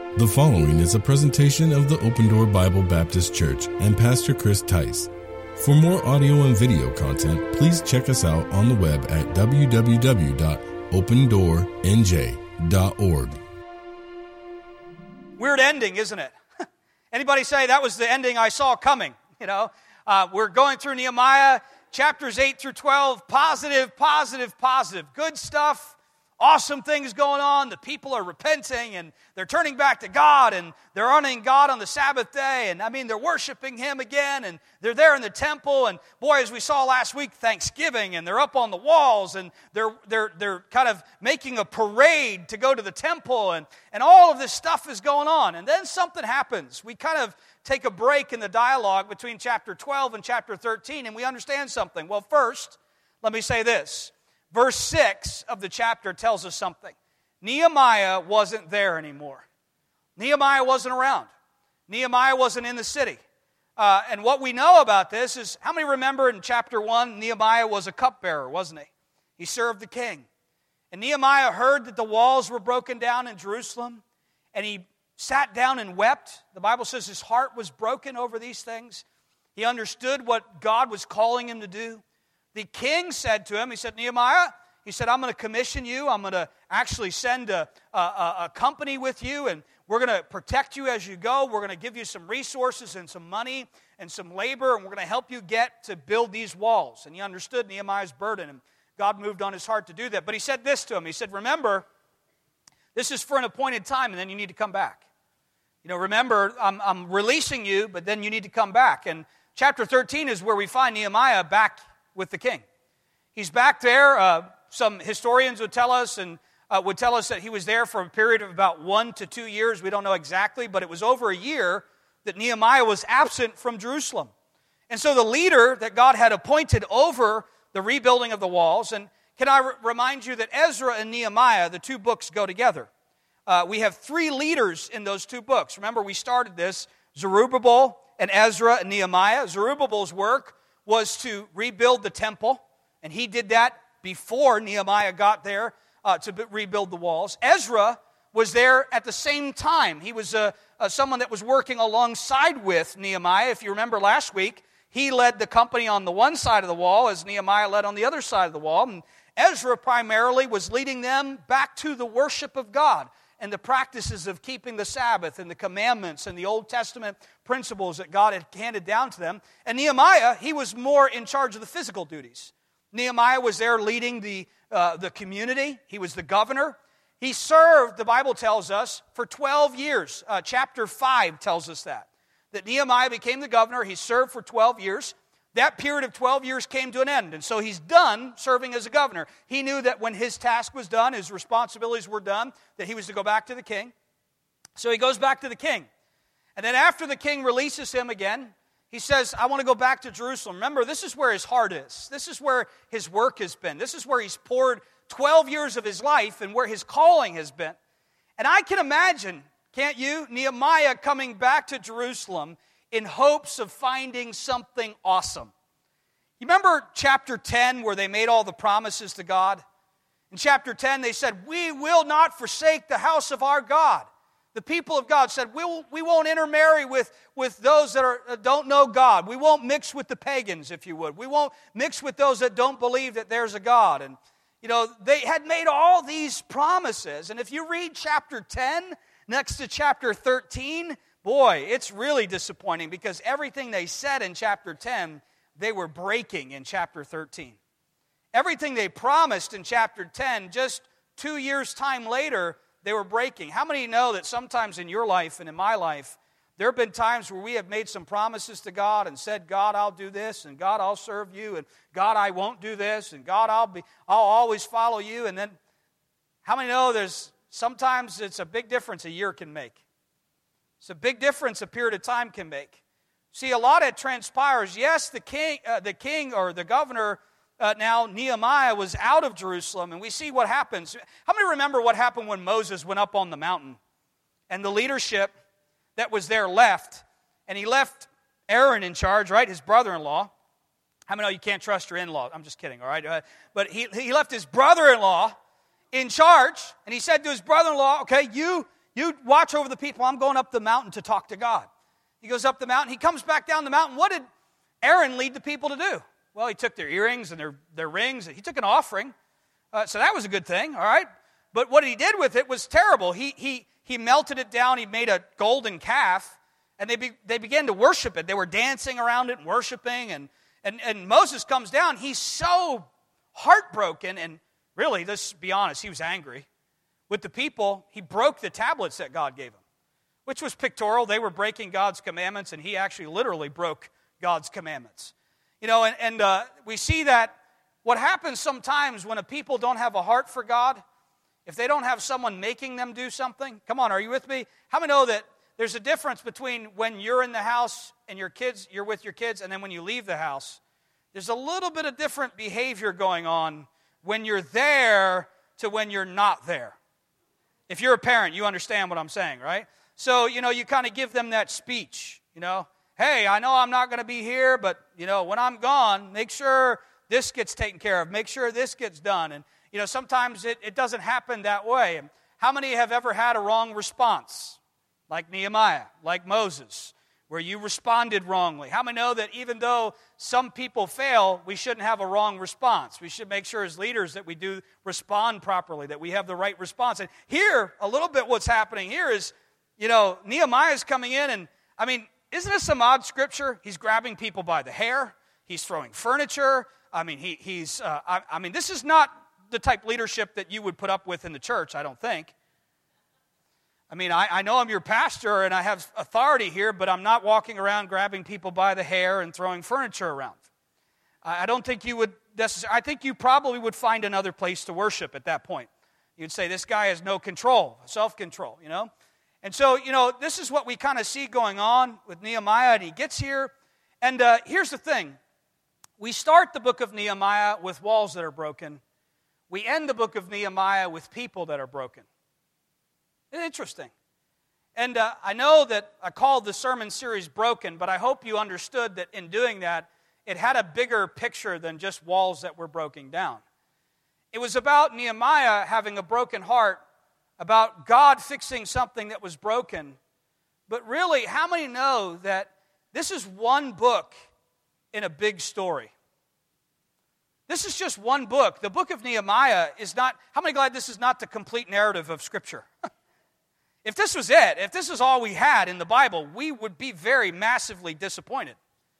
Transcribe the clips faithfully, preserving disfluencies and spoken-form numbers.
The following is a presentation of the Open Door Bible Baptist Church and Pastor Chris Tice. For more audio and video content, please check us out on the web at w w w dot open door n j dot org. Weird ending, isn't it? Anybody say that was the ending I saw coming? You know, uh, we're going through Nehemiah, chapters eight through twelve, positive, positive, positive. Good stuff, awesome things going on. The people are repenting and they're turning back to God and they're honoring God on the Sabbath day. And I mean, they're worshiping Him again and they're there in the temple. And boy, as we saw last week, Thanksgiving, and they're up on the walls and they're they're they're kind of making a parade to go to the temple. And, and all of this stuff is going on. And then something happens. We kind of take a break in the dialogue between chapter twelve and chapter thirteen, and we understand something. Well, first, let me say this. Verse six of the chapter tells us something. Nehemiah wasn't there anymore. Nehemiah wasn't around. Nehemiah wasn't in the city. Uh, and what we know about this is, how many remember in chapter one, Nehemiah was a cupbearer, wasn't he? He served the king. And Nehemiah heard that the walls were broken down in Jerusalem, and he sat down and wept. The Bible says his heart was broken over these things. He understood what God was calling him to do. The king said to him, he said, Nehemiah, he said, I'm going to commission you. I'm going to actually send a, a, a company with you, and we're going to protect you as you go. We're going to give you some resources and some money and some labor, and we're going to help you get to build these walls. And he understood Nehemiah's burden, and God moved on his heart to do that. But he said this to him. He said, remember, this is for an appointed time, and then you need to come back. You know, remember, I'm, I'm releasing you, but then you need to come back. And chapter thirteen is where we find Nehemiah back with the king. He's back there. Uh, some historians would tell us and uh, would tell us that he was there for a period of about one to two years. We don't know exactly, but it was over a year that Nehemiah was absent from Jerusalem. And so the leader that God had appointed over the rebuilding of the walls, and can I r- remind you that Ezra and Nehemiah, the two books go together. Uh, we have three leaders in those two books. Remember, we started this, Zerubbabel and Ezra and Nehemiah. Zerubbabel's work was to rebuild the temple, and he did that before Nehemiah got there uh, to b- rebuild the walls. Ezra was there at the same time. He was uh, uh, someone that was working alongside with Nehemiah. If you remember last week, he led the company on the one side of the wall as Nehemiah led on the other side of the wall. And Ezra primarily was leading them back to the worship of God and the practices of keeping the Sabbath and the commandments and the Old Testament principles that God had handed down to them. And Nehemiah, he was more in charge of the physical duties. Nehemiah was there leading the, uh, the community. He was the governor. He served, the Bible tells us, for twelve years. Uh, chapter five tells us that. That Nehemiah became the governor. He served for twelve years. That period of twelve years came to an end, and so he's done serving as a governor. He knew that when his task was done, his responsibilities were done, that he was to go back to the king. So he goes back to the king. And then after the king releases him again, he says, I want to go back to Jerusalem. Remember, this is where his heart is. This is where his work has been. This is where he's poured twelve years of his life and where his calling has been. And I can imagine, can't you, Nehemiah coming back to Jerusalem in hopes of finding something awesome. You remember chapter ten where they made all the promises to God? In chapter ten they said, we will not forsake the house of our God. The people of God said, we, will, we won't intermarry with, with those that are, uh, don't know God. We won't mix with the pagans, if you would. We won't mix with those that don't believe that there's a God. And, you know, they had made all these promises. And if you read chapter ten next to chapter thirteen, boy, it's really disappointing because everything they said in chapter ten, they were breaking in chapter thirteen. Everything they promised in chapter ten, just two years' time later, they were breaking. How many know that sometimes in your life and in my life, there have been times where we have made some promises to God and said, God, I'll do this, and God, I'll serve you, and God, I won't do this, and God, I'll be, I'll always follow you. And then, how many know there's sometimes it's a big difference a year can make? It's a big difference a period of time can make. See, a lot of it transpires. Yes, the king, uh, the king or the governor uh, now, Nehemiah, was out of Jerusalem, and we see what happens. How many remember what happened when Moses went up on the mountain? And the leadership that was there left, and he left Aaron in charge, right, his brother-in-law. How many know you can't trust your in-law? I'm just kidding, all right? Uh, but he, he left his brother-in-law in charge, and he said to his brother-in-law, okay, you... You watch over the people. I'm going up the mountain to talk to God. He goes up the mountain. He comes back down the mountain. What did Aaron lead the people to do? Well, he took their earrings and their, their rings. He took an offering. Uh, so that was a good thing, all right? But what he did with it was terrible. He he he melted it down. He made a golden calf, and they be, they began to worship it. They were dancing around it and worshiping. And, and, and Moses comes down. He's so heartbroken. And really, let's be honest, he was angry with the people. He broke the tablets that God gave him, which was pictorial. They were breaking God's commandments, and he actually literally broke God's commandments. You know, and, and uh, we see that what happens sometimes when a people don't have a heart for God, if they don't have someone making them do something, come on, are you with me? How many know that there's a difference between when you're in the house and your kids, you're with your kids, and then when you leave the house? There's a little bit of different behavior going on when you're there to when you're not there. If you're a parent, you understand what I'm saying, right? So, you know, you kind of give them that speech, you know. Hey, I know I'm not going to be here, but, you know, when I'm gone, make sure this gets taken care of. Make sure this gets done. And, you know, sometimes it, it doesn't happen that way. How many have ever had a wrong response? Like Nehemiah, like Moses, where you responded wrongly. How many know that even though some people fail, we shouldn't have a wrong response? We should make sure as leaders that we do respond properly, that we have the right response. And here, a little bit what's happening here is, you know, Nehemiah's coming in and, I mean, isn't this some odd scripture? He's grabbing people by the hair. He's throwing furniture. I mean, he, he's, uh, I, I mean, this is not the type of leadership that you would put up with in the church, I don't think. I mean, I, I know I'm your pastor and I have authority here, but I'm not walking around grabbing people by the hair and throwing furniture around. I, I don't think you would necessarily, I think you probably would find another place to worship at that point. You'd say, this guy has no control, self-control, you know? And so, you know, this is what we kind of see going on with Nehemiah, and he gets here. And uh, here's the thing. We start the book of Nehemiah with walls that are broken. We end the book of Nehemiah with people that are broken. It's interesting. And uh, I know that I called the sermon series Broken, but I hope you understood that in doing that, it had a bigger picture than just walls that were broken down. It was about Nehemiah having a broken heart, about God fixing something that was broken. But really, how many know that this is one book in a big story? This is just one book. The book of Nehemiah is not, how many glad this is not the complete narrative of Scripture? If this was it, if this is all we had in the Bible, we would be very massively disappointed.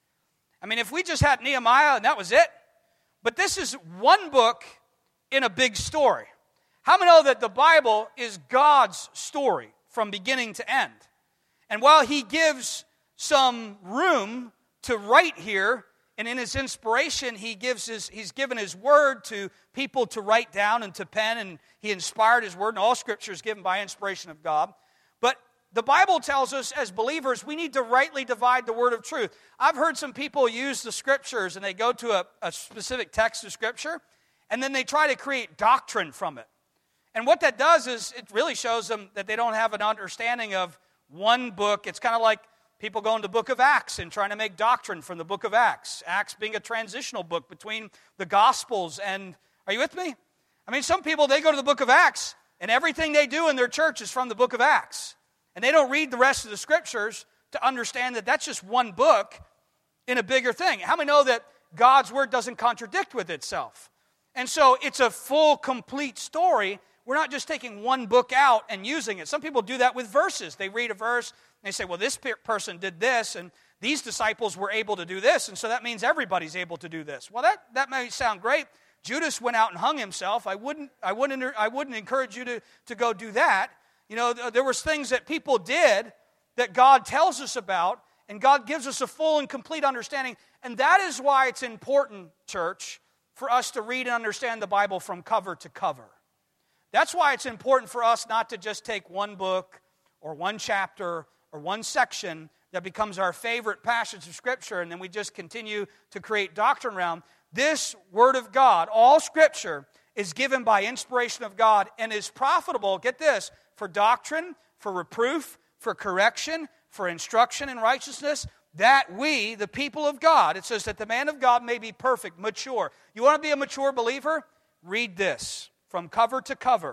I mean, if we just had Nehemiah and that was it, but this is one book in a big story. How many know that the Bible is God's story from beginning to end? And while he gives some room to write here, and in his inspiration, he gives his, he's given his word to people to write down and to pen, and he inspired his word, and all Scripture is given by inspiration of God. But the Bible tells us as believers, we need to rightly divide the word of truth. I've heard some people use the Scriptures, and they go to a, a specific text of Scripture, and then they try to create doctrine from it. And what that does is it really shows them that they don't have an understanding of one book. It's kind of like people going to the book of Acts and trying to make doctrine from the book of Acts. Acts being a transitional book between the Gospels and, are you with me? I mean, some people, they go to the book of Acts, and everything they do in their church is from the book of Acts. And they don't read the rest of the Scriptures to understand that that's just one book in a bigger thing. How many know that God's Word doesn't contradict with itself? And so it's a full, complete story. We're not just taking one book out and using it. Some people do that with verses. They read a verse, and they say, well, this person did this, and these disciples were able to do this, and so that means everybody's able to do this. Well, that, that may sound great. Judas went out and hung himself. I wouldn't, I wouldn't, I wouldn't encourage you to, to go do that. You know, there was things that people did that God tells us about, and God gives us a full and complete understanding. And that is why it's important, church, for us to read and understand the Bible from cover to cover. That's why it's important for us not to just take one book or one chapter or one section that becomes our favorite passage of Scripture, and then we just continue to create doctrine around. This Word of God, all Scripture, is given by inspiration of God and is profitable, get this, for doctrine, for reproof, for correction, for instruction in righteousness, that we, the people of God, it says that the man of God may be perfect, mature. You want to be a mature believer? Read this from cover to cover.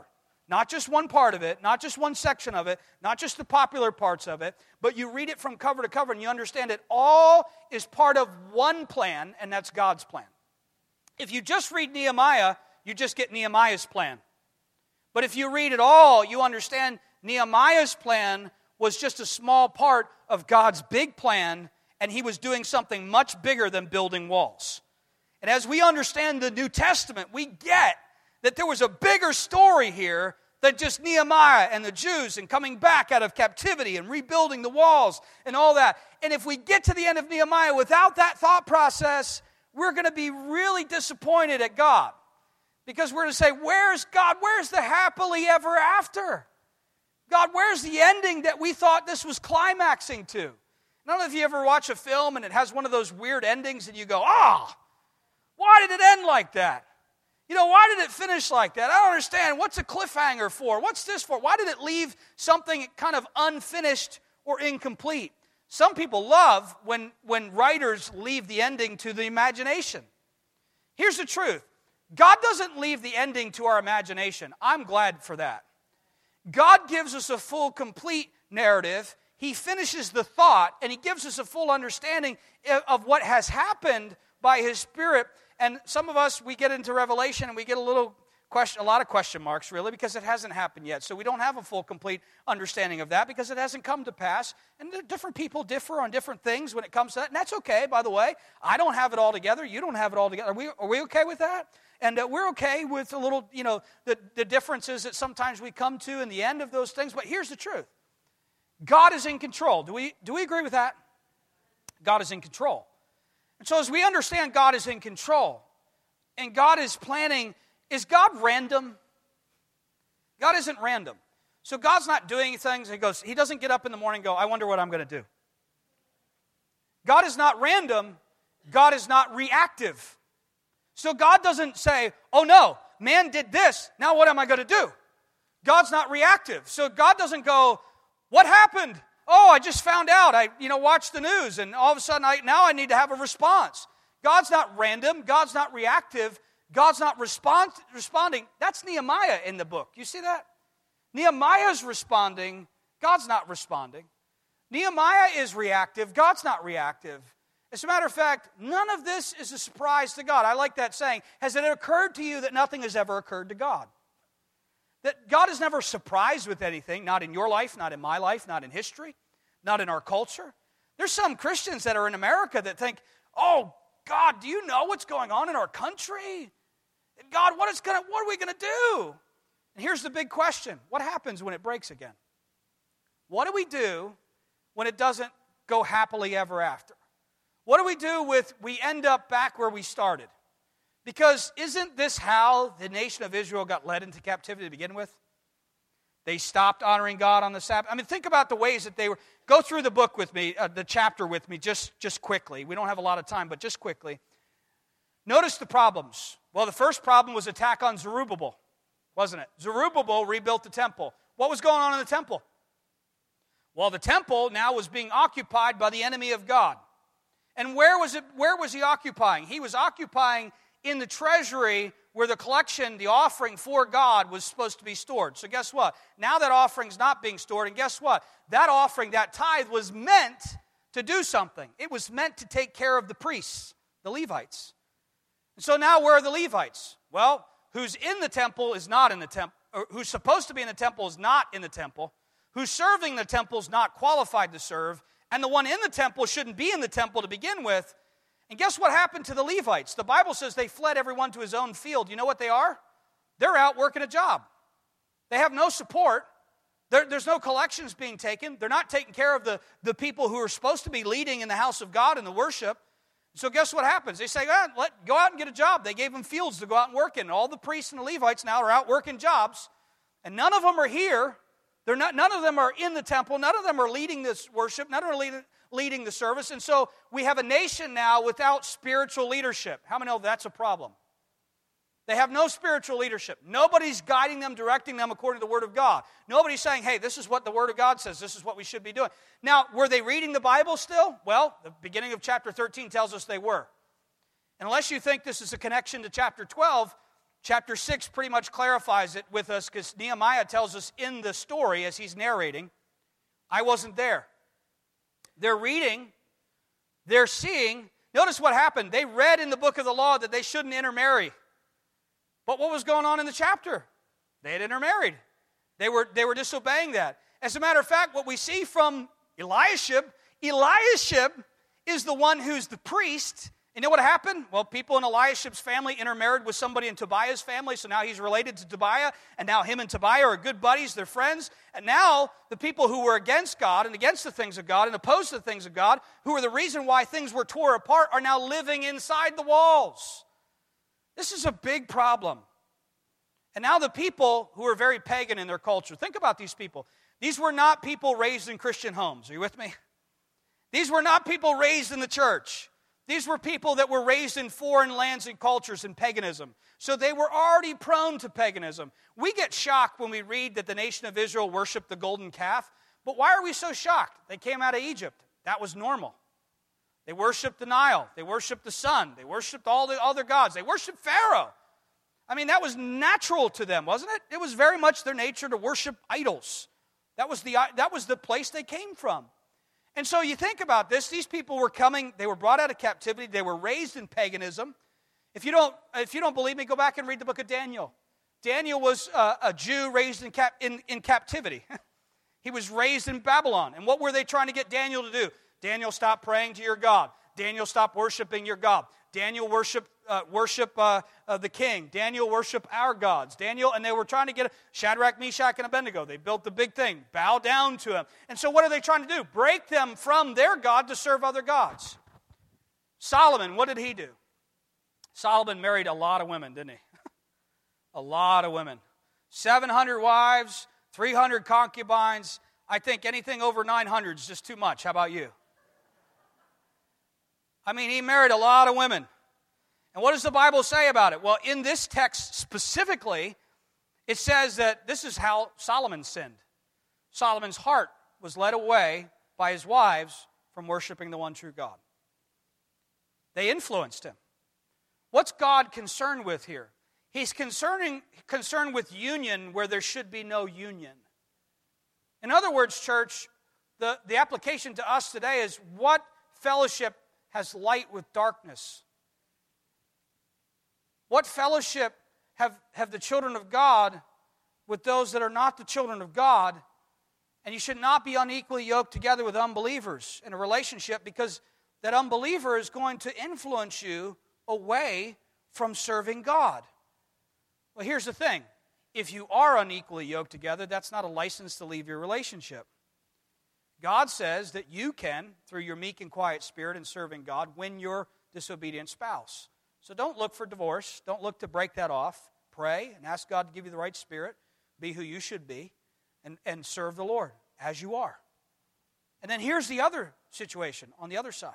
Not just one part of it, not just one section of it, not just the popular parts of it, but you read it from cover to cover and you understand it all is part of one plan, and that's God's plan. If you just read Nehemiah, you just get Nehemiah's plan. But if you read it all, you understand Nehemiah's plan was just a small part of God's big plan, and he was doing something much bigger than building walls. And as we understand the New Testament, we get that there was a bigger story here than just Nehemiah and the Jews and coming back out of captivity and rebuilding the walls and all that. And if we get to the end of Nehemiah without that thought process, we're going to be really disappointed at God. Because we're going to say, where's God? Where's the happily ever after? God, where's the ending that we thought this was climaxing to? I don't know if you ever watch a film and it has one of those weird endings and you go, ah, oh, why did it end like that? You know, why did it finish like that? I don't understand. What's a cliffhanger for? What's this for? Why did it leave something kind of unfinished or incomplete? Some people love when, when writers leave the ending to the imagination. Here's the truth. God doesn't leave the ending to our imagination. I'm glad for that. God gives us a full, complete narrative. He finishes the thought, and He gives us a full understanding of what has happened by His Spirit. And some of us, we get into Revelation and we get a little question, a lot of question marks, really, because it hasn't happened yet. So we don't have a full, complete understanding of that because it hasn't come to pass. And different people differ on different things when it comes to that. And that's okay, by the way. I don't have it all together. You don't have it all together. Are we, are we okay with that? And uh, we're okay with a little, you know, the, the differences that sometimes we come to in the end of those things. But here's the truth. God is in control. Do we, do we agree with that? God is in control. And so as we understand God is in control and God is planning, is God random? God isn't random. So God's not doing things. He goes, He doesn't get up in the morning and go, I wonder what I'm going to do. God is not random. God is not reactive. So God doesn't say, oh no, man did this. Now what am I going to do? God's not reactive. So God doesn't go, what happened? Oh, I just found out. I, you know, watched the news, and all of a sudden, I, now I need to have a response. God's not random. God's not reactive. God's not respond, responding. That's Nehemiah in the book. You see that? Nehemiah's responding. God's not responding. Nehemiah is reactive. God's not reactive. As a matter of fact, none of this is a surprise to God. I like that saying. Has it occurred to you that nothing has ever occurred to God? That God is never surprised with anything, not in your life, not in my life, not in history, not in our culture. There's some Christians that are in America that think, oh, God, do you know what's going on in our country? God, what is gonna, what are we going to do? And here's the big question. What happens when it breaks again? What do we do when it doesn't go happily ever after? What do we do with we end up back where we started? Because isn't this how the nation of Israel got led into captivity to begin with? They stopped honoring God on the Sabbath. I mean, think about the ways that they were. Go through the book with me, uh, the chapter with me, just, just quickly. We don't have a lot of time, but just quickly. Notice the problems. Well, the first problem was attack on Zerubbabel, wasn't it? Zerubbabel rebuilt the temple. What was going on in the temple? Well, the temple now was being occupied by the enemy of God. And where was it? Where was he occupying? He was occupying in the treasury where the collection, the offering for God was supposed to be stored. So guess what? Now that offering's not being stored, and guess what? That offering, that tithe, was meant to do something. It was meant to take care of the priests, the Levites. And so now where are the Levites? Well, who's in the temple is not in the temple, or who's supposed to be in the temple is not in the temple. Who's serving the temple is not qualified to serve, and the one in the temple shouldn't be in the temple to begin with. And guess what happened to the Levites? The Bible says they fled everyone to his own field. You know what they are? They're out working a job. They have no support. There, there's no collections being taken. They're not taking care of the, the people who are supposed to be leading in the house of God in the worship. So guess what happens? They say, oh, let, go out and get a job. They gave them fields to go out and work in. All the priests and the Levites now are out working jobs. And none of them are here. They're not, none of them are in the temple. None of them are leading this worship. None of them are leading leading the service. And so we have a nation now without spiritual leadership. How many know that's a problem? They have no spiritual leadership. Nobody's guiding them, directing them according to the Word of God. Nobody's saying, hey, this is what the Word of God says. This is what we should be doing. Now, were they reading the Bible still? Well, the beginning of chapter thirteen tells us they were. And unless you think this is a connection to chapter twelve, Chapter six pretty much clarifies it with us because Nehemiah tells us in the story as he's narrating, I wasn't there. They're reading, they're seeing. Notice what happened. They read in the book of the law that they shouldn't intermarry. But what was going on in the chapter? They had intermarried. They were, they were disobeying that. As a matter of fact, what we see from Eliashib, Eliashib is the one who's the priest. You know what happened? Well, people in Eliashib's family intermarried with somebody in Tobiah's family, so now he's related to Tobiah, and now him and Tobiah are good buddies, they're friends, and now the people who were against God and against the things of God and opposed to the things of God, who were the reason why things were tore apart, are now living inside the walls. This is a big problem. And now the people who are very pagan in their culture, think about these people. These were not people raised in Christian homes. Are you with me? These were not people raised in the church. These were people that were raised in foreign lands and cultures and paganism. So they were already prone to paganism. We get shocked when we read that the nation of Israel worshiped the golden calf. But why are we so shocked? They came out of Egypt. That was normal. They worshiped the Nile. They worshiped the sun. They worshiped all the other gods. They worshiped Pharaoh. I mean, that was natural to them, wasn't it? It was very much their nature to worship idols. That was the, that was the place they came from. And so you think about this, these people were coming, they were brought out of captivity, they were raised in paganism. If you don't, if you don't believe me, go back and read the book of Daniel. Daniel was uh, a Jew raised in, cap, in, in captivity. He was raised in Babylon. And what were they trying to get Daniel to do? Daniel, stop praying to your God. Daniel, stop worshiping your God. Daniel, worship uh, worship uh, uh, the king. Daniel, worship our gods. Daniel, and they were trying to get Shadrach, Meshach, and Abednego. They built the big thing. Bow down to him. And so what are they trying to do? Break them from their God to serve other gods. Solomon, what did he do? Solomon married a lot of women, didn't he? A lot of women. seven hundred wives, three hundred concubines. I think anything over nine hundred is just too much. How about you? I mean, he married a lot of women. And what does the Bible say about it? Well, in this text specifically, it says that this is how Solomon sinned. Solomon's heart was led away by his wives from worshiping the one true God. They influenced him. What's God concerned with here? He's concerning, concerned with union where there should be no union. In other words, church, the, the application to us today is what fellowship has light with darkness? What fellowship have, have the children of God with those that are not the children of God? And you should not be unequally yoked together with unbelievers in a relationship, because that unbeliever is going to influence you away from serving God. Well, here's the thing. If you are unequally yoked together, that's not a license to leave your relationship. God says that you can, through your meek and quiet spirit and serving God, win your disobedient spouse. So don't look for divorce. Don't look to break that off. Pray and ask God to give you the right spirit. Be who you should be and, and serve the Lord as you are. And then here's the other situation on the other side.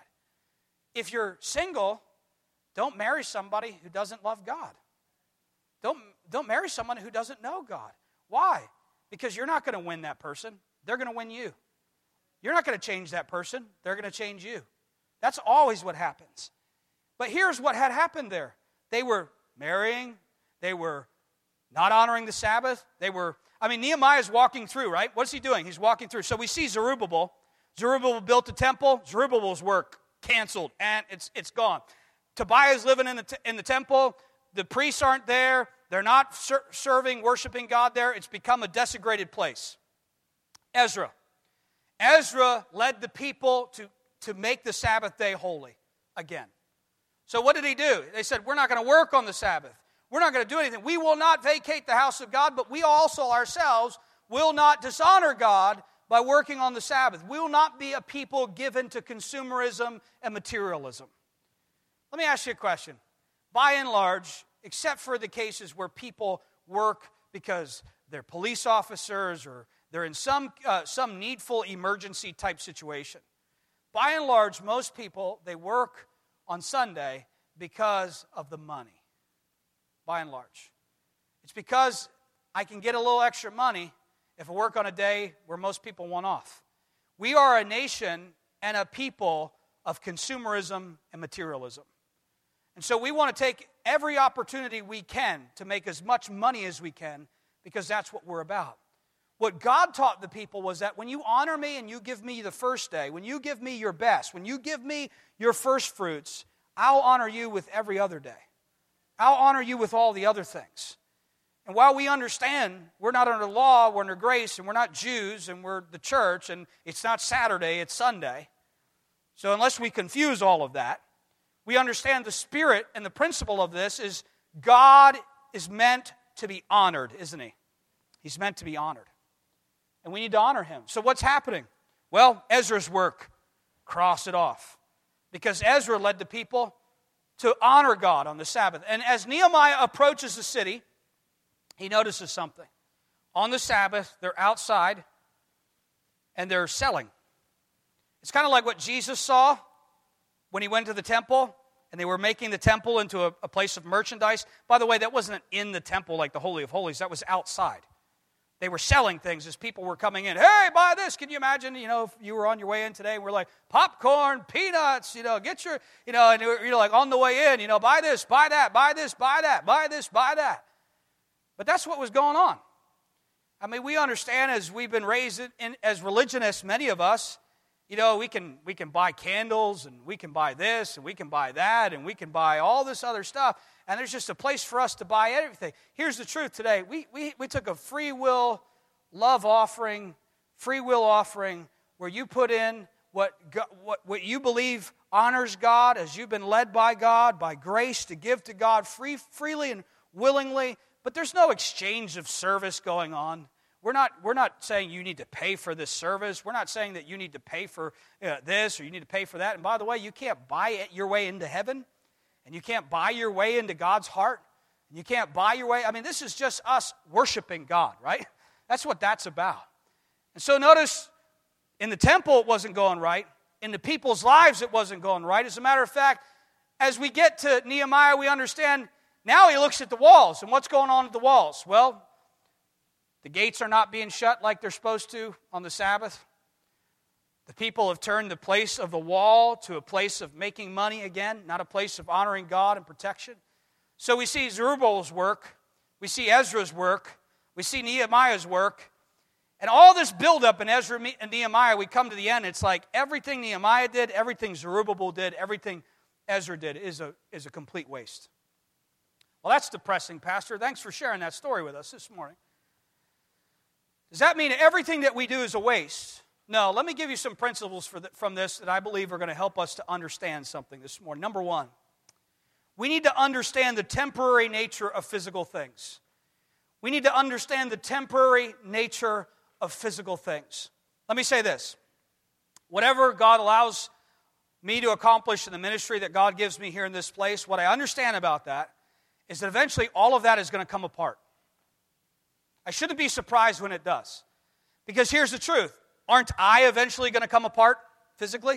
If you're single, don't marry somebody who doesn't love God. Don't, don't marry someone who doesn't know God. Why? Because you're not going to win that person. They're going to win you. You're not going to change that person. They're going to change you. That's always what happens. But here's what had happened there. They were marrying. They were not honoring the Sabbath. They were, I mean, Nehemiah's walking through, right? What's he doing? He's walking through. So we see Zerubbabel. Zerubbabel built a temple. Zerubbabel's work canceled, and it's it's gone. Tobiah's living in the t- in the temple. The priests aren't there. They're not ser- serving, worshiping God there. It's become a desecrated place. Ezra. Ezra led the people to, to make the Sabbath day holy again. So what did he do? They said, we're not going to work on the Sabbath. We're not going to do anything. We will not vacate the house of God, but we also ourselves will not dishonor God by working on the Sabbath. We will not be a people given to consumerism and materialism. Let me ask you a question. By and large, except for the cases where people work because they're police officers or they're in some uh, some needful emergency type situation, by and large, most people, they work on Sunday because of the money, by and large. It's because I can get a little extra money if I work on a day where most people want off. We are a nation and a people of consumerism and materialism. And so we want to take every opportunity we can to make as much money as we can, because that's what we're about. What God taught the people was that when you honor me and you give me the first day, when you give me your best, when you give me your first fruits, I'll honor you with every other day. I'll honor you with all the other things. And while we understand we're not under law, we're under grace, and we're not Jews, and we're the church, and it's not Saturday, it's Sunday. So unless we confuse all of that, we understand the spirit and the principle of this is God is meant to be honored, isn't he? He's meant to be honored. And we need to honor him. So what's happening? Well, Ezra's work, cross it off. Because Ezra led the people to honor God on the Sabbath. And as Nehemiah approaches the city, he notices something. On the Sabbath, they're outside and they're selling. It's kind of like what Jesus saw when he went to the temple and they were making the temple into a, a place of merchandise. By the way, that wasn't in the temple like the Holy of Holies. That was outside. They were selling things as people were coming in. Hey, buy this. Can you imagine, you know, if you were on your way in today and we're like, popcorn, peanuts, you know, get your, you know, and you're, you're like on the way in, you know, buy this, buy that, buy this, buy that, buy this, buy that. But that's what was going on. I mean, we understand as we've been raised in, as religionists, many of us, you know, we can we can buy candles and we can buy this and we can buy that and we can buy all this other stuff. And there's just a place for us to buy everything. Here's the truth today. We we we took a free will love offering, free will offering, where you put in what what what you believe honors God as you've been led by God, by grace to give to God free freely and willingly. But there's no exchange of service going on. We're not, we're not saying you need to pay for this service. We're not saying that you need to pay for uh, this or you need to pay for that. And by the way, you can't buy it your way into heaven. And you can't buy your way into God's heart. And you can't buy your way. I mean, this is just us worshiping God, right? That's what that's about. And so notice, in the temple it wasn't going right. In the people's lives it wasn't going right. As a matter of fact, as we get to Nehemiah, we understand now he looks at the walls. And what's going on at the walls? Well, the gates are not being shut like they're supposed to on the Sabbath. The people have turned the place of the wall to a place of making money again, not a place of honoring God and protection. So we see Zerubbabel's work, we see Ezra's work, we see Nehemiah's work, and all this buildup in Ezra and Nehemiah, we come to the end, it's like everything Nehemiah did, everything Zerubbabel did, everything Ezra did is a, is a complete waste. Well, that's depressing, Pastor. Thanks for sharing that story with us this morning. Does that mean everything that we do is a waste? No, let me give you some principles for the, from this that I believe are going to help us to understand something this morning. Number one, we need to understand the temporary nature of physical things. We need to understand the temporary nature of physical things. Let me say this. Whatever God allows me to accomplish in the ministry that God gives me here in this place, what I understand about that is that eventually all of that is going to come apart. I shouldn't be surprised when it does. Because here's the truth. Aren't I eventually going to come apart physically?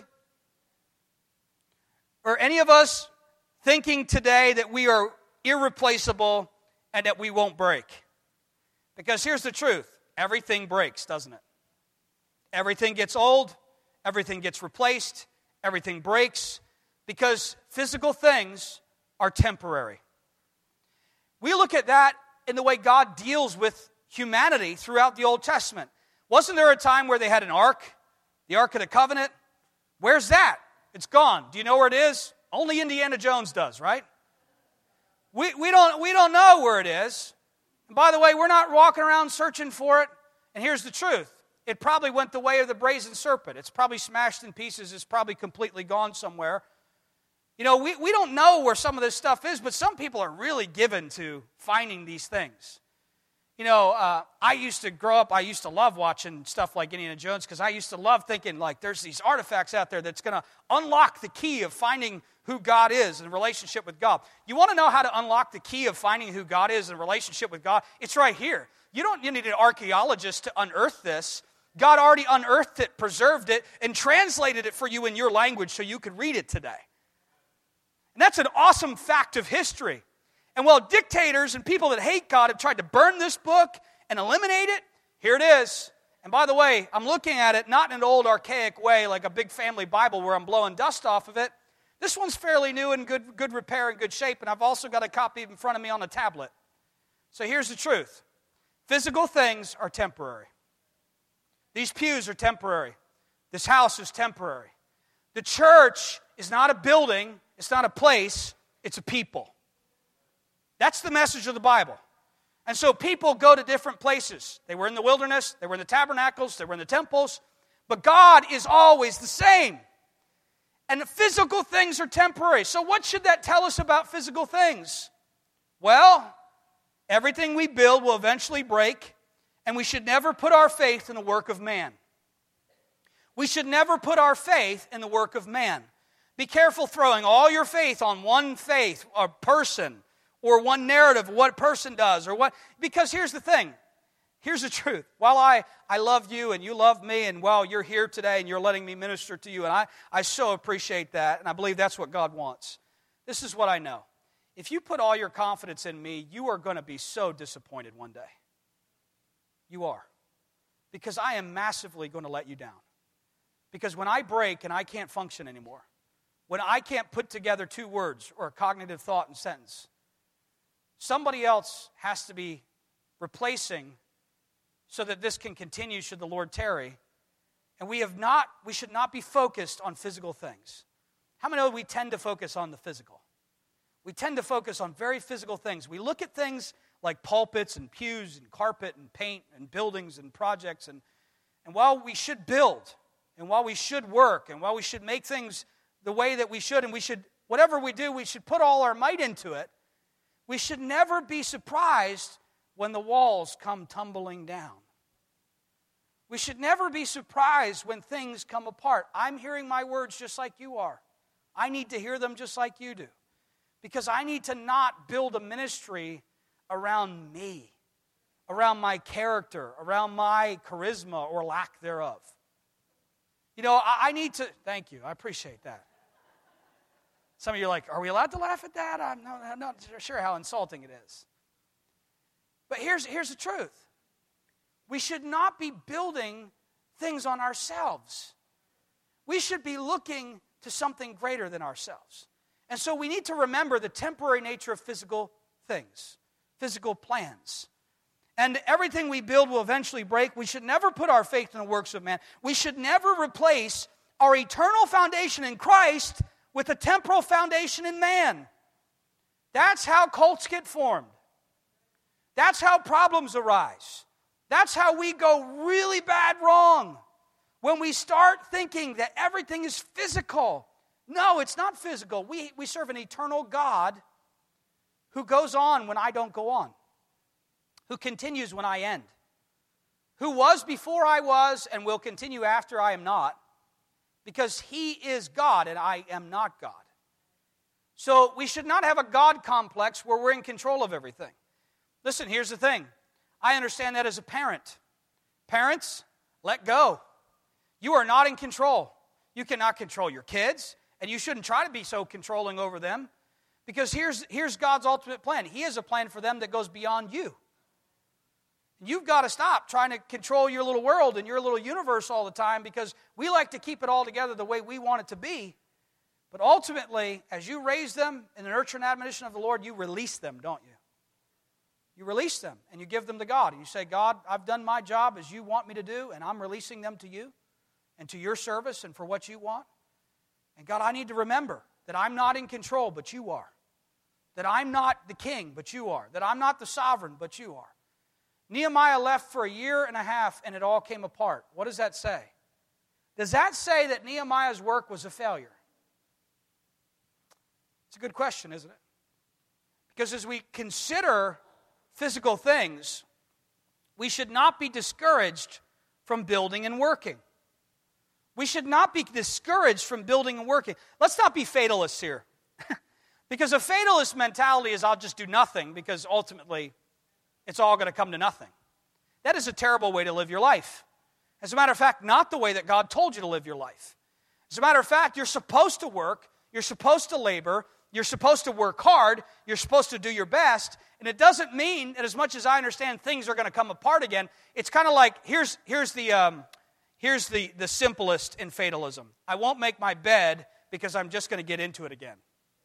Or any of us thinking today that we are irreplaceable and that we won't break? Because here's the truth. Everything breaks, doesn't it? Everything gets old. Everything gets replaced. Everything breaks. Because physical things are temporary. We look at that in the way God deals with humanity throughout the Old Testament. Wasn't there a time where they had an ark? The Ark of the Covenant? Where's that? It's gone. Do you know where it is? Only Indiana Jones does, right? We, we, don't, we don't know where it is. And by the way, we're not walking around searching for it. And here's the truth. It probably went the way of the brazen serpent. It's probably smashed in pieces. It's probably completely gone somewhere. You know, we, we don't know where some of this stuff is, but some people are really given to finding these things. You know, uh, I used to grow up, I used to love watching stuff like Indiana Jones because I used to love thinking, like, there's these artifacts out there that's going to unlock the key of finding who God is in relationship with God. You want to know how to unlock the key of finding who God is in relationship with God? It's right here. You don't you need an archaeologist to unearth this. God already unearthed it, preserved it, and translated it for you in your language so you could read it today. And that's an awesome fact of history. And while dictators and people that hate God have tried to burn this book and eliminate it, here it is. And by the way, I'm looking at it not in an old archaic way like a big family Bible where I'm blowing dust off of it. This one's fairly new and good, good repair and good shape, and I've also got a copy in front of me on a tablet. So here's the truth. Physical things are temporary. These pews are temporary. This house is temporary. The church is not a building, it's not a place, it's a people. That's the message of the Bible. And so people go to different places. They were in the wilderness, they were in the tabernacles, they were in the temples, but God is always the same. And the physical things are temporary. So what should that tell us about physical things? Well, everything we build will eventually break, and we should never put our faith in the work of man. We should never put our faith in the work of man. Be careful throwing all your faith on one faith or person or one narrative of what a person does or what. Because here's the thing. Here's the truth. While I, I love you and you love me, and while you're here today and you're letting me minister to you, and I, I so appreciate that, and I believe that's what God wants. This is what I know. If you put all your confidence in me, you are going to be so disappointed one day. You are. Because I am massively going to let you down. Because when I break and I can't function anymore, when I can't put together two words or a cognitive thought and sentence, somebody else has to be replacing so that this can continue should the Lord tarry. And we have not, we should not be focused on physical things. How many know we tend to focus on the physical? We tend to focus on very physical things. We look at things like pulpits and pews and carpet and paint and buildings and projects. And, and while we should build, and while we should work, and while we should make things the way that we should, and we should, whatever we do, we should put all our might into it, we should never be surprised when the walls come tumbling down. We should never be surprised when things come apart. I'm hearing my words just like you are. I need to hear them just like you do. Because I need to not build a ministry around me, around my character, around my charisma or lack thereof. You know, I, I need to, thank you, I appreciate that. Some of you are like, are we allowed to laugh at that? I'm not, I'm not sure how insulting it is. But here's, here's the truth. We should not be building things on ourselves. We should be looking to something greater than ourselves. And so we need to remember the temporary nature of physical things, physical plans. And everything we build will eventually break. We should never put our faith in the works of man. We should never replace our eternal foundation in Christ with a temporal foundation in man. That's how cults get formed. That's how problems arise. That's how we go really bad wrong. When we start thinking that everything is physical. No, it's not physical. We, we serve an eternal God who goes on when I don't go on. Who continues when I end. Who was before I was and will continue after I am not. Because He is God and I am not God. So we should not have a God complex where we're in control of everything. Listen, here's the thing. I understand that as a parent. Parents, let go. You are not in control. You cannot control your kids, and you shouldn't try to be so controlling over them, because here's, here's God's ultimate plan. He has a plan for them that goes beyond you. You've got to stop trying to control your little world and your little universe all the time, because we like to keep it all together the way we want it to be. But ultimately, as you raise them in the nurture and admonition of the Lord, you release them, don't you? You release them and you give them to God. And you say, God, I've done my job as you want me to do, and I'm releasing them to you and to your service and for what you want. And God, I need to remember that I'm not in control, but you are. That I'm not the king, but you are. That I'm not the sovereign, but you are. Nehemiah left for a year and a half and it all came apart. What does that say? Does that say that Nehemiah's work was a failure? It's a good question, isn't it? Because as we consider physical things, we should not be discouraged from building and working. We should not be discouraged from building and working. Let's not be fatalists here. Because a fatalist mentality is I'll just do nothing because ultimately it's all going to come to nothing. That is a terrible way to live your life. As a matter of fact, not the way that God told you to live your life. As a matter of fact, you're supposed to work, you're supposed to labor, you're supposed to work hard, you're supposed to do your best, and it doesn't mean that as much as I understand things are going to come apart again, it's kind of like, here's, here's, the, um, here's the, the simplest in fatalism. I won't make my bed because I'm just going to get into it again.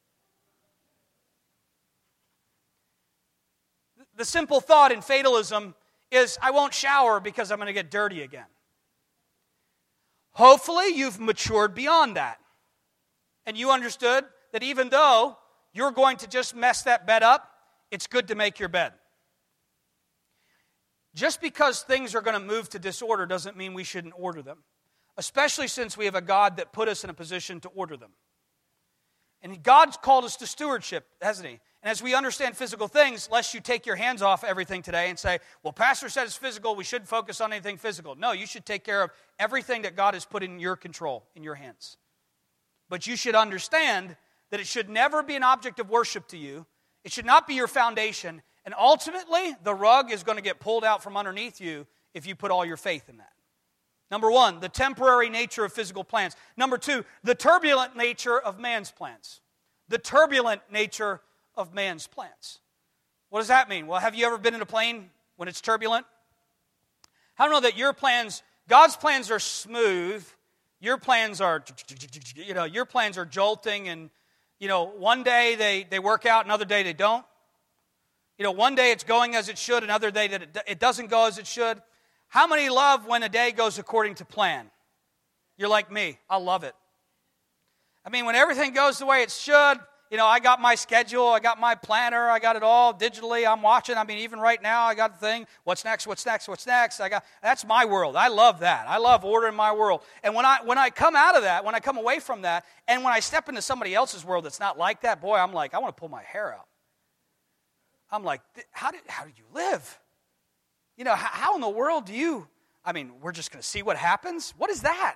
The simple thought in fatalism is, I won't shower because I'm going to get dirty again. Hopefully, you've matured beyond that. And you understood that even though you're going to just mess that bed up, it's good to make your bed. Just because things are going to move to disorder doesn't mean we shouldn't order them, especially since we have a God that put us in a position to order them. And God's called us to stewardship, hasn't He? And as we understand physical things, lest you take your hands off everything today and say, well, Pastor said it's physical, we shouldn't focus on anything physical. No, you should take care of everything that God has put in your control, in your hands. But you should understand that it should never be an object of worship to you. It should not be your foundation. And ultimately, the rug is going to get pulled out from underneath you if you put all your faith in that. Number one, the temporary nature of physical plans. Number two, the turbulent nature of man's plans. The turbulent nature of man's plans. What does that mean? Well, have you ever been in a plane when it's turbulent? How do you know that your plans, God's plans are smooth, your plans are, you know, your plans are jolting, and, you know, one day they, they work out, another day they don't. You know, one day it's going as it should, another day that it, it doesn't go as it should. How many love when a day goes according to plan? You're like me. I love it. I mean, when everything goes the way it should, you know, I got my schedule, I got my planner, I got it all digitally. I'm watching. I mean, even right now, I got the thing. What's next? What's next? What's next? I got. That's my world. I love that. I love ordering my world. And when I when I come out of that, when I come away from that, and when I step into somebody else's world that's not like that, boy, I'm like, I want to pull my hair out. I'm like, how did how did you live? You know, how in the world do you, I mean, we're just going to see what happens? What is that?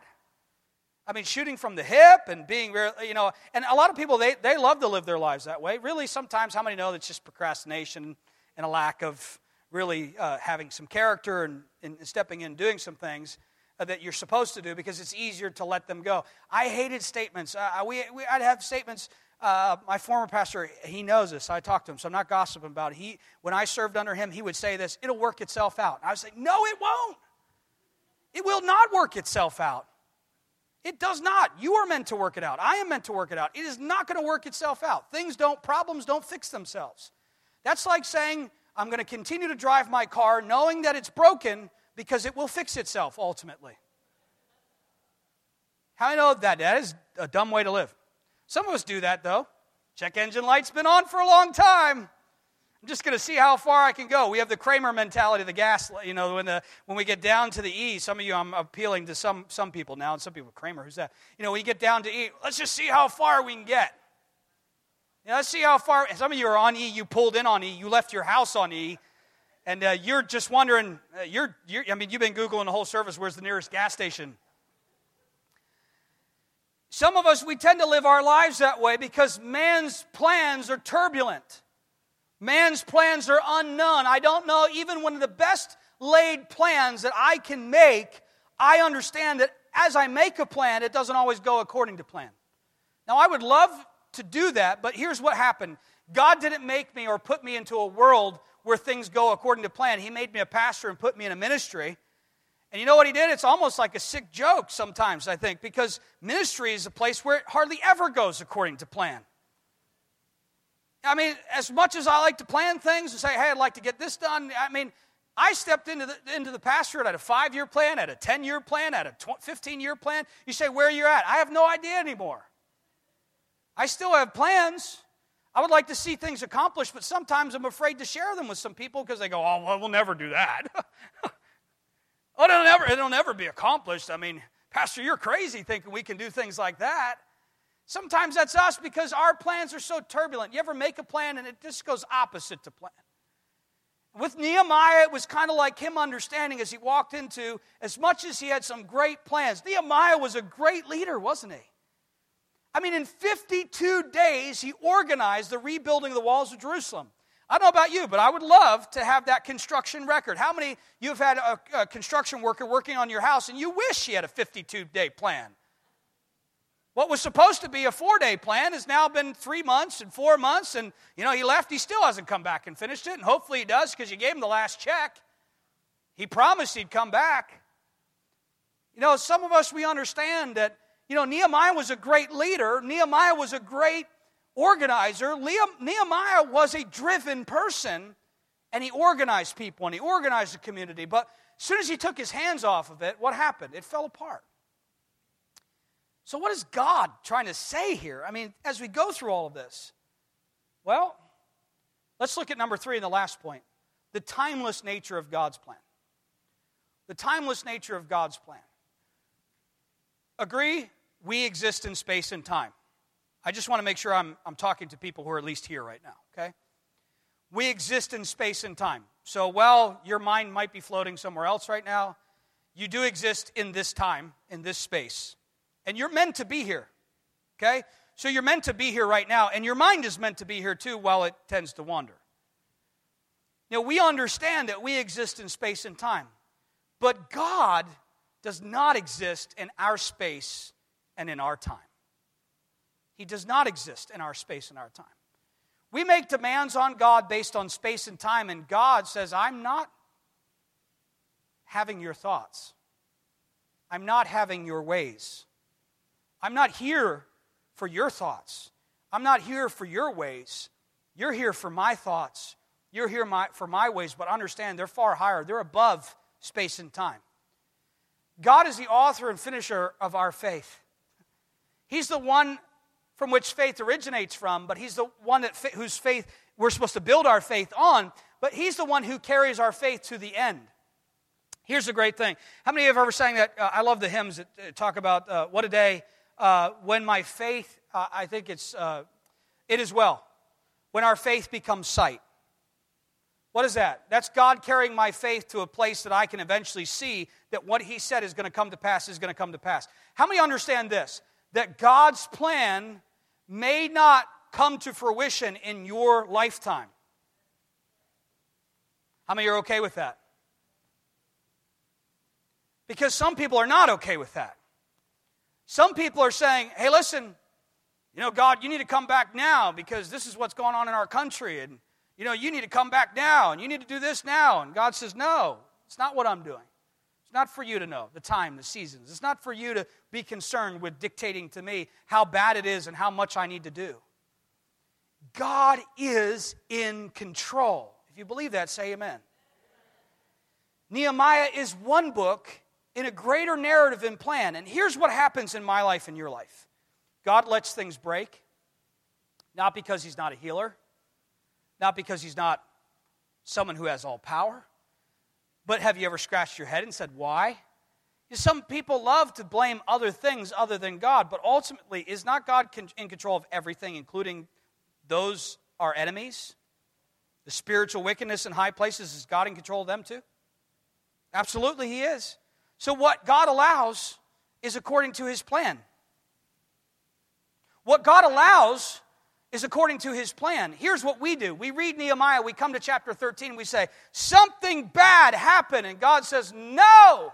I mean, shooting from the hip and being, you know, and a lot of people, they, they love to live their lives that way. Really, sometimes, how many know that's just procrastination and a lack of really uh, having some character and, and stepping in and doing some things uh, that you're supposed to do because it's easier to let them go. I hated statements. Uh, we, we I'd have statements. Uh, my former pastor, he knows this. I talked to him, so I'm not gossiping about it. He, when I served under him, he would say this, it'll work itself out. And I was like, no, it won't. It will not work itself out. It does not. You are meant to work it out. I am meant to work it out. It is not going to work itself out. Things don't, problems don't fix themselves. That's like saying, I'm going to continue to drive my car knowing that it's broken because it will fix itself ultimately. How do I know that? That is a dumb way to live. Some of us do that, though. Check engine light's been on for a long time. I'm just going to see how far I can go. We have the Kramer mentality, the gas, you know, when the when we get down to the E, some of you, I'm appealing to some some people now, and some people, Kramer, who's that? You know, when you get down to E, let's just see how far we can get. You know, let's see how far, some of you are on E, you pulled in on E, you left your house on E, and uh, you're just wondering, uh, you're, you're, I mean, you've been Googling the whole service, where's the nearest gas station? Some of us, we tend to live our lives that way because man's plans are turbulent. Man's plans are unknown. I don't know, even one of the best laid plans that I can make, I understand that as I make a plan, it doesn't always go according to plan. Now, I would love to do that, but here's what happened. God didn't make me or put me into a world where things go according to plan. He made me a pastor and put me in a ministry. And you know what he did? It's almost like a sick joke sometimes, I think, because ministry is a place where it hardly ever goes according to plan. I mean, as much as I like to plan things and say, hey, I'd like to get this done, I mean, I stepped into the, into the pastorate at a five-year plan, at a ten-year plan, at a fifteen-year plan. You say, where are you at? I have no idea anymore. I still have plans. I would like to see things accomplished, but sometimes I'm afraid to share them with some people because they go, oh, well, we'll never do that. Oh, it'll never, it'll never be accomplished. I mean, Pastor, you're crazy thinking we can do things like that. Sometimes that's us because our plans are so turbulent. You ever make a plan and it just goes opposite to plan? With Nehemiah, it was kind of like him understanding as he walked into, as much as he had some great plans. Nehemiah was a great leader, wasn't he? I mean, in fifty-two days, he organized the rebuilding of the walls of Jerusalem. I don't know about you, but I would love to have that construction record. How many of you have had a, a construction worker working on your house and you wish he had a fifty-two day plan? What was supposed to be a four-day plan has now been three months and four months, and, you know, he left, he still hasn't come back and finished it, and hopefully he does because you gave him the last check. He promised he'd come back. You know, some of us, we understand that You know, Nehemiah was a great leader. Nehemiah was a great organizer. Nehemiah was a driven person, and he organized people, and he organized the community. But as soon as he took his hands off of it, what happened? It fell apart. So what is God trying to say here? I mean, as we go through all of this, well, let's look at number three and the last point. The timeless nature of God's plan. The timeless nature of God's plan. Agree? We exist in space and time. I just want to make sure I'm, I'm talking to people who are at least here right now, okay? We exist in space and time. So, well, your mind might be floating somewhere else right now. You do exist in this time, in this space. And you're meant to be here, okay? So you're meant to be here right now, and your mind is meant to be here too while it tends to wander. Now, we understand that we exist in space and time, but God does not exist in our space and in our time. He does not exist in our space and our time. We make demands on God based on space and time, and God says, I'm not having your thoughts. I'm not having your ways. I'm not here for your thoughts. I'm not here for your ways. You're here for my thoughts. You're here my, for my ways, but understand they're far higher. They're above space and time. God is the author and finisher of our faith. He's the one from which faith originates from, but He's the one that whose faith we're supposed to build our faith on, but He's the one who carries our faith to the end. Here's the great thing. How many of you have ever sang that? Uh, I love the hymns that uh, talk about uh, what a day uh, when my faith, uh, I think it's, uh, it is well, when our faith becomes sight. What is that? That's God carrying my faith to a place that I can eventually see that what He said is going to come to pass is going to come to pass. How many understand this? That God's plan may not come to fruition in your lifetime. How many are okay with that? Because some people are not okay with that. Some people are saying, hey, listen, you know, God, you need to come back now because this is what's going on in our country. And, you know, you need to come back now and you need to do this now. And God says, no, it's not what I'm doing. It's not for you to know the time, the seasons. It's not for you to be concerned with dictating to me how bad it is and how much I need to do. God is in control. If you believe that, say amen. Nehemiah is one book in a greater narrative and plan. And here's what happens in my life and your life. God lets things break, not because He's not a healer, not because He's not someone who has all power, but have you ever scratched your head and said, why? Some people love to blame other things other than God, but ultimately, is not God in control of everything, including those our enemies? The spiritual wickedness in high places, is God in control of them too? Absolutely, He is. So what God allows is according to His plan. What God allows is according to His plan. Here's what we do. We read Nehemiah, we come to chapter thirteen, we say, something bad happened, and God says, no!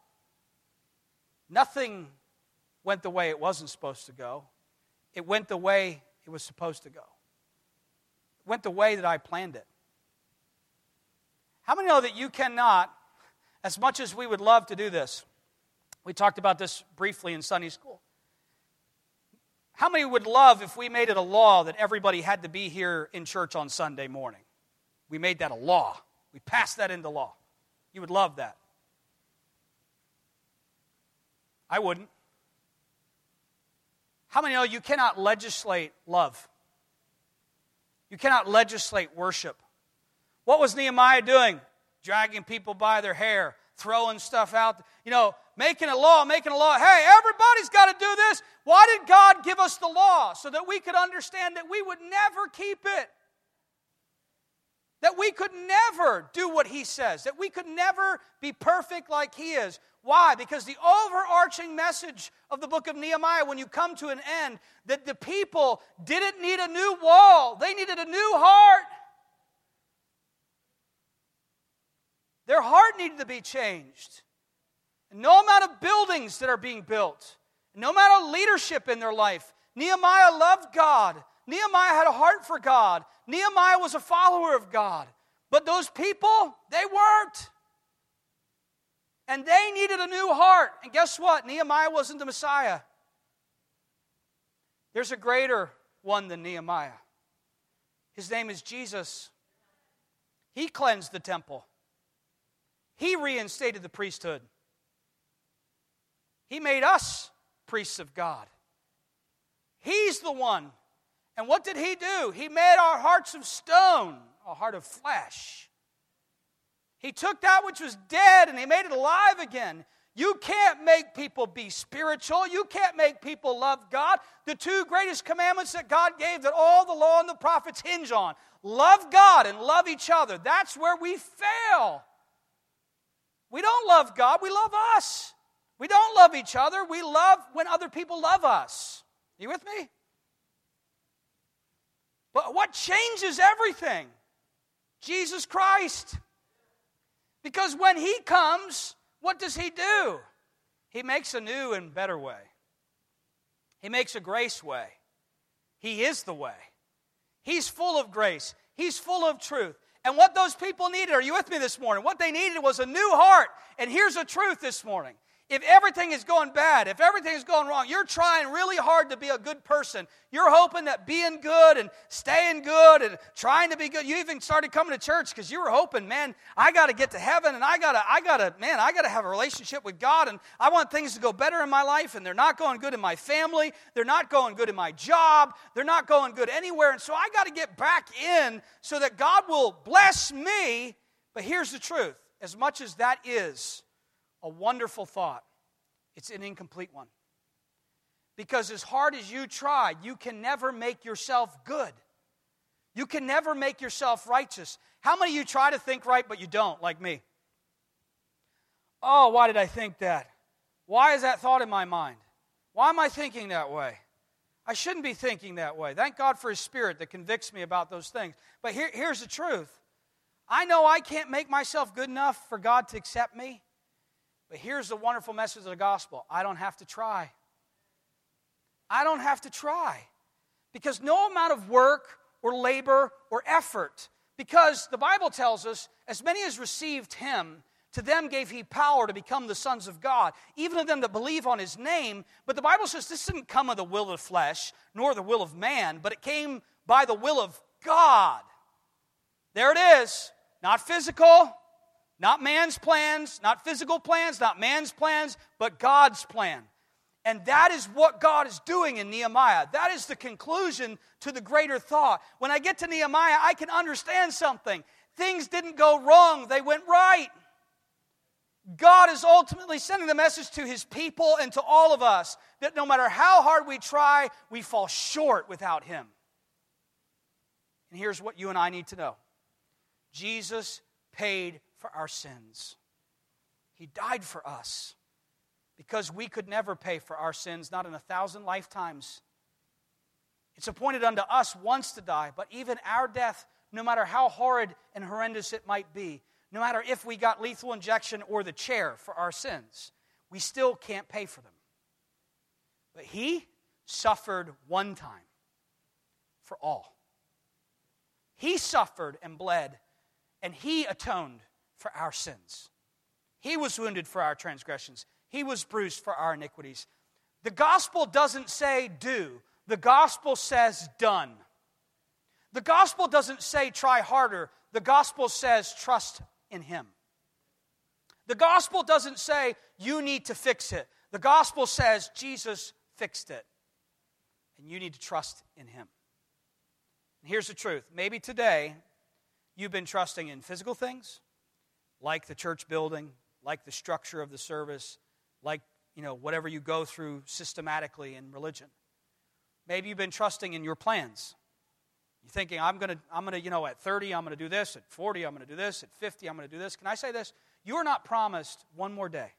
Nothing went the way it wasn't supposed to go. It went the way it was supposed to go. It went the way that I planned it. How many know that you cannot, as much as we would love to do this, we talked about this briefly in Sunday school. How many would love if we made it a law that everybody had to be here in church on Sunday morning? We made that a law. We passed that into law. You would love that. I wouldn't. How many know you cannot legislate love? You cannot legislate worship. What was Nehemiah doing? Dragging people by their hair, throwing stuff out. You know, making a law, making a law. Hey, everybody's got to do this. Why did God give us the law? So that we could understand that we would never keep it. That we could never do what He says. That we could never be perfect like He is. Why? Because the overarching message of the book of Nehemiah, when you come to an end, that the people didn't need a new wall. They needed a new heart. Their heart needed to be changed. And no amount of buildings that are being built, no amount of leadership in their life. Nehemiah loved God. Nehemiah had a heart for God. Nehemiah was a follower of God. But those people, they weren't. And they needed a new heart. And guess what? Nehemiah wasn't the Messiah. There's a greater one than Nehemiah. His name is Jesus. He cleansed the temple. He reinstated the priesthood. He made us priests of God. He's the one. And what did He do? He made our hearts of stone a heart of flesh. He took that which was dead and He made it alive again. You can't make people be spiritual. You can't make people love God. The two greatest commandments that God gave that all the law and the prophets hinge on. Love God and love each other. That's where we fail. We don't love God, we love us. We don't love each other, we love when other people love us. Are you with me? But what changes everything? Jesus Christ. Because when He comes, what does He do? He makes a new and better way. He makes a grace way. He is the way. He's full of grace. He's full of truth. And what those people needed, are you with me this morning? What they needed was a new heart. And here's the truth this morning. If everything is going bad, if everything is going wrong, you're trying really hard to be a good person. You're hoping that being good and staying good and trying to be good. You even started coming to church because you were hoping, man, I got to get to heaven and I got to, I got to, man, I got to have a relationship with God and I want things to go better in my life and they're not going good in my family. They're not going good in my job. They're not going good anywhere. And so I got to get back in so that God will bless me. But here's the truth. As much as that is a wonderful thought, it's an incomplete one. Because as hard as you try, you can never make yourself good. You can never make yourself righteous. How many of you try to think right, but you don't, like me? Oh, why did I think that? Why is that thought in my mind? Why am I thinking that way? I shouldn't be thinking that way. Thank God for His Spirit that convicts me about those things. But here, here's the truth. I know I can't make myself good enough for God to accept me. But here's the wonderful message of the gospel. I don't have to try. I don't have to try. Because no amount of work or labor or effort, because the Bible tells us, as many as received Him, to them gave He power to become the sons of God, even of them that believe on His name. But the Bible says this didn't come of the will of the flesh, nor the will of man, but it came by the will of God. There it is. Not physical, not man's plans, not physical plans, not man's plans, but God's plan. And that is what God is doing in Nehemiah. That is the conclusion to the greater thought. When I get to Nehemiah, I can understand something. Things didn't go wrong, they went right. God is ultimately sending the message to His people and to all of us that no matter how hard we try, we fall short without Him. And here's what you and I need to know. Jesus paid for our sins. He died for us because we could never pay for our sins, not in a thousand lifetimes. It's appointed unto us once to die, but even our death, no matter how horrid and horrendous it might be, no matter if we got lethal injection or the chair for our sins, we still can't pay for them. But He suffered one time for all. He suffered and bled, and He atoned for our sins. He was wounded for our transgressions. He was bruised for our iniquities. The gospel doesn't say do. The gospel says done. The gospel doesn't say try harder. The gospel says trust in Him. The gospel doesn't say you need to fix it. The gospel says Jesus fixed it. And you need to trust in Him. And here's the truth. Maybe today you've been trusting in physical things, like the church building, like the structure of the service, like, you know, whatever you go through systematically in religion. Maybe you've been trusting in your plans. You're thinking, I'm going to, I'm going to, you know, at thirty, I'm going to do this. At forty, I'm going to do this. At fifty, I'm going to do this. Can I say this? You are not promised one more day.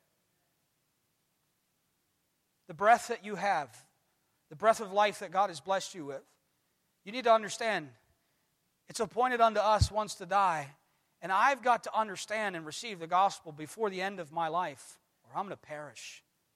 The breath that you have, the breath of life that God has blessed you with, you need to understand, it's appointed unto us once to die. And I've got to understand and receive the gospel before the end of my life, or I'm going to perish.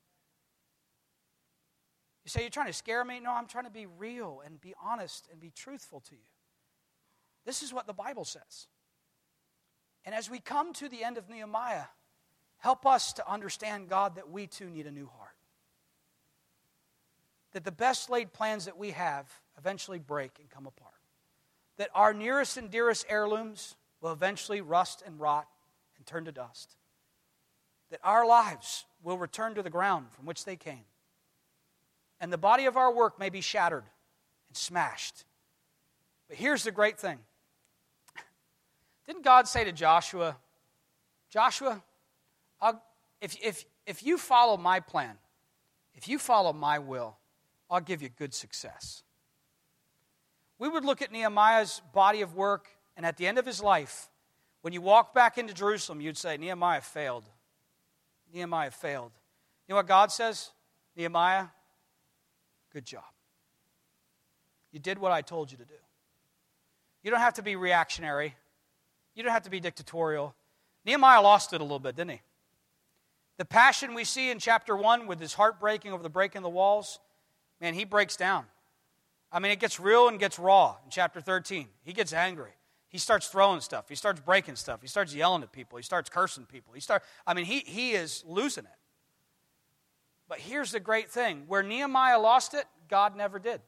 You say, you're trying to scare me? No, I'm trying to be real and be honest and be truthful to you. This is what the Bible says. And as we come to the end of Nehemiah, help us to understand, God, that we too need a new heart. that the best laid plans that we have eventually break and come apart. That our nearest and dearest heirlooms will eventually rust and rot and turn to dust. That our lives will return to the ground from which they came. And the body of our work may be shattered and smashed. But here's the great thing. Didn't God say to Joshua, Joshua, I'll, if, if, if you follow my plan, if you follow my will, I'll give you good success. We would look at Nehemiah's body of work, and at the end of his life, when you walk back into Jerusalem, you'd say, Nehemiah failed. Nehemiah failed. You know what God says? Nehemiah, good job. You did what I told you to do. You don't have to be reactionary. You don't have to be dictatorial. Nehemiah lost it a little bit, didn't he? The passion we see in chapter one with his heart breaking over the breaking of the walls, man, he breaks down. I mean, it gets real and gets raw in chapter thirteen. He gets angry. He starts throwing stuff. He starts breaking stuff. He starts yelling at people. He starts cursing people. He start. I mean, he, he is losing it. But here's the great thing. Where Nehemiah lost it, God never did.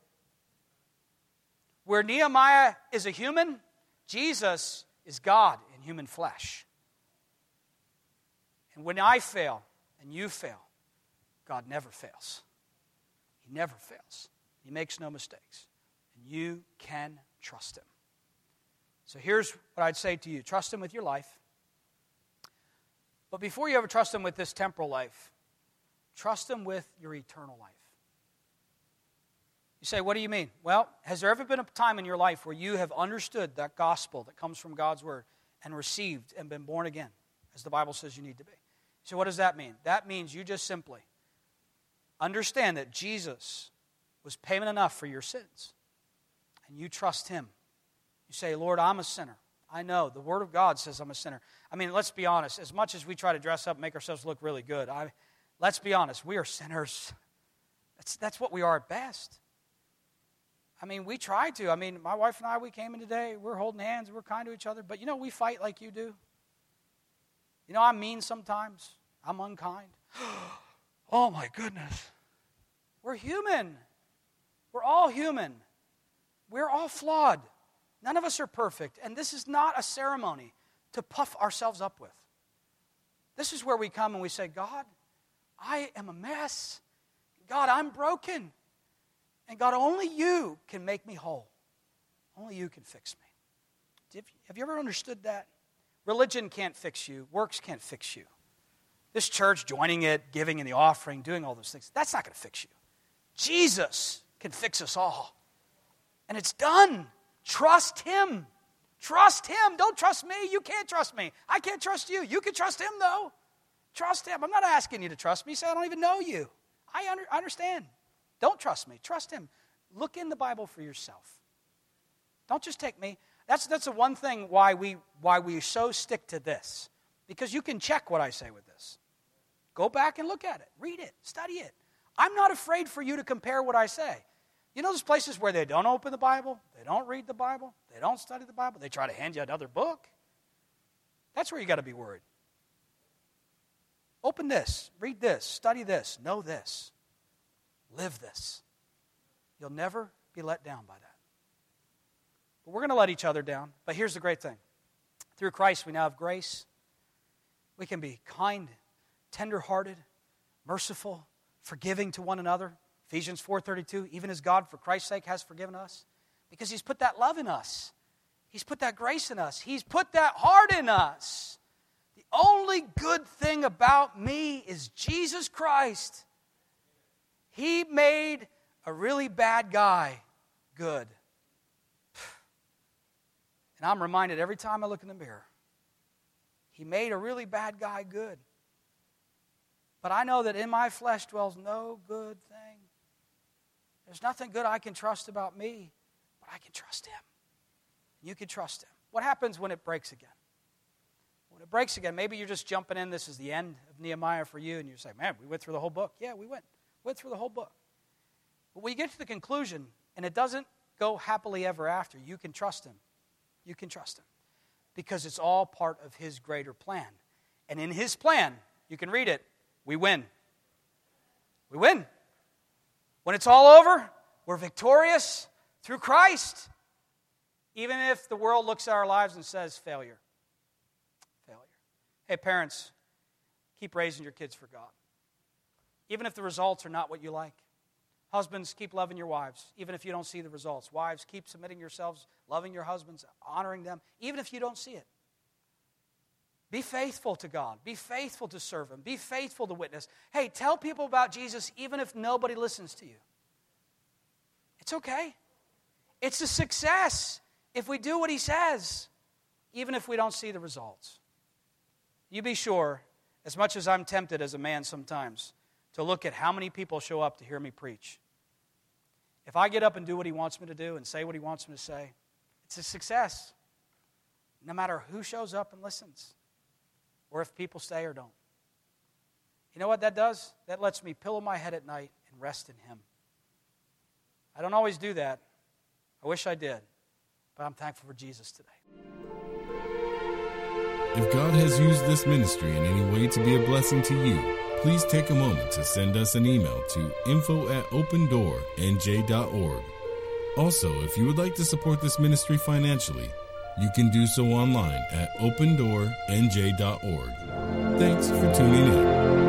Where Nehemiah is a human, Jesus is God in human flesh. And when I fail and you fail, God never fails. He never fails. He makes no mistakes. And you can trust him. So here's what I'd say to you. Trust him with your life. But before you ever trust him with this temporal life, trust him with your eternal life. You say, what do you mean? Well, has there ever been a time in your life where you have understood that gospel that comes from God's word and received and been born again, as the Bible says you need to be? So what does that mean? That means you just simply understand that Jesus was payment enough for your sins. And you trust him. You say, Lord, I'm a sinner. I know. The Word of God says I'm a sinner. I mean, let's be honest. As much as we try to dress up and make ourselves look really good, I, let's be honest. We are sinners. That's, that's what we are at best. I mean, we try to. I mean, my wife and I, we came in today. We're holding hands. We're kind to each other. But, you know, we fight like you do. You know, I'm mean sometimes. I'm unkind. Oh, my goodness. We're human. We're all human. We're all flawed. None of us are perfect. And this is not a ceremony to puff ourselves up with. This is where we come and we say, God, I am a mess. God, I'm broken. And God, only you can make me whole. Only you can fix me. Have you ever understood that? Religion can't fix you. Works can't fix you. This church, joining it, giving in the offering, doing all those things, that's not going to fix you. Jesus can fix us all. And it's done. Trust him. Trust him. Don't trust me. You can't trust me. I can't trust you. You can trust him, though. Trust him. I'm not asking you to trust me. Say, I don't even know you. I under, understand. Don't trust me. Trust him. Look in the Bible for yourself. Don't just take me. That's that's the one thing why we why we so stick to this. Because you can check what I say with this. Go back and look at it. Read it. Study it. I'm not afraid for you to compare what I say. You know those places where they don't open the Bible, they don't read the Bible, they don't study the Bible, they try to hand you another book? That's where you got to be worried. Open this, read this, study this, know this, live this. You'll never be let down by that. But we're going to let each other down. But here's the great thing. Through Christ, we now have grace. We can be kind, tender-hearted, merciful, forgiving to one another. Ephesians four thirty-two, even as God, for Christ's sake, has forgiven us. Because he's put that love in us. He's put that grace in us. He's put that heart in us. The only good thing about me is Jesus Christ. He made a really bad guy good. And I'm reminded every time I look in the mirror, he made a really bad guy good. But I know that in my flesh dwells no good thing. There's nothing good I can trust about me, but I can trust him. You can trust him. What happens when it breaks again? When it breaks again, maybe you're just jumping in. This is the end of Nehemiah for you, and you say, man, we went through the whole book. Yeah, we went. Went through the whole book. But when you get to the conclusion, and it doesn't go happily ever after, you can trust him. You can trust him. Because it's all part of his greater plan. And in his plan, you can read it, we win. We win. When it's all over, we're victorious through Christ. Even if the world looks at our lives and says failure. Failure. Hey, parents, keep raising your kids for God. Even if the results are not what you like. Husbands, keep loving your wives, even if you don't see the results. Wives, keep submitting yourselves, loving your husbands, honoring them, even if you don't see it. Be faithful to God. Be faithful to serve Him. Be faithful to witness. Hey, tell people about Jesus even if nobody listens to you. It's okay. It's a success if we do what He says, even if we don't see the results. You be sure, as much as I'm tempted as a man sometimes, to look at how many people show up to hear me preach. If I get up and do what He wants me to do and say what He wants me to say, it's a success, no matter who shows up and listens, or if people stay or don't. You know what that does? That lets me pillow my head at night and rest in Him. I don't always do that. I wish I did, but I'm thankful for Jesus today. If God has used this ministry in any way to be a blessing to you, please take a moment to send us an email to info at open door n j dot org. Also, if you would like to support this ministry financially, you can do so online at open door n j dot org. Thanks for tuning in.